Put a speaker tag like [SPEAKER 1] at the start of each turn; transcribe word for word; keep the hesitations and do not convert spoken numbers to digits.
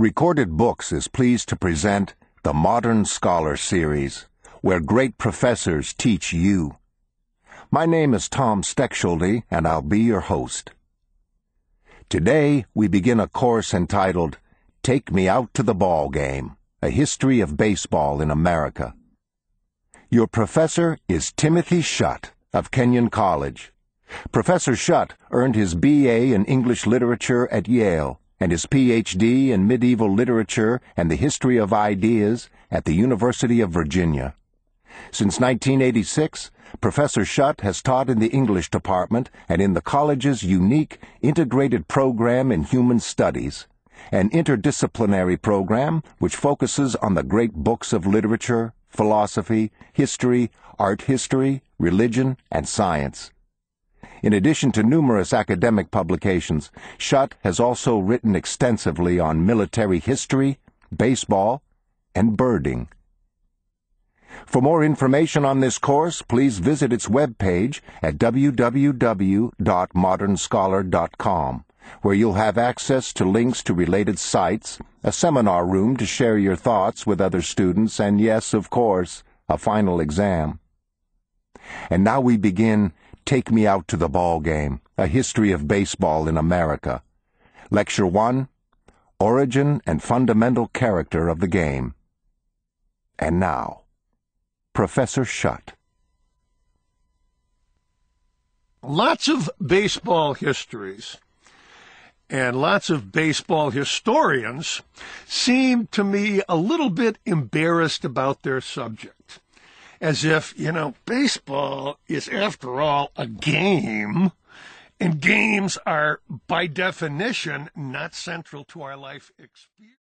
[SPEAKER 1] Recorded Books is pleased to present the Modern Scholar Series, where great professors teach you. My name is Tom Steckschulte, and I'll be your host. Today, we begin a course entitled Take Me Out to the Ball Game, A History of Baseball in America. Your professor is Timothy Schutt of Kenyon College. Professor Schutt earned his B A in English Literature at Yale and his P H D in Medieval Literature and the History of Ideas at the University of Virginia. Since nineteen eighty-six, Professor Schutt has taught in the English department and in the college's unique integrated program in human studies, an interdisciplinary program which focuses on the great books of literature, philosophy, history, art history, religion, and science. In addition to numerous academic publications, Schutt has also written extensively on military history, baseball, and birding. For more information on this course, please visit its webpage at w w w dot modern scholar dot com, where you'll have access to links to related sites, a seminar room to share your thoughts with other students, and yes, of course, a final exam. And now we begin Take Me Out to the Ball Game, A History of Baseball in America. Lecture one, Origin and Fundamental Character of the Game. And now, Professor Schutt.
[SPEAKER 2] Lots of baseball histories and lots of baseball historians seem to me a little bit embarrassed about their subject. As if, you know, baseball is, after all, a game, and games are, by definition, not central to our life experience.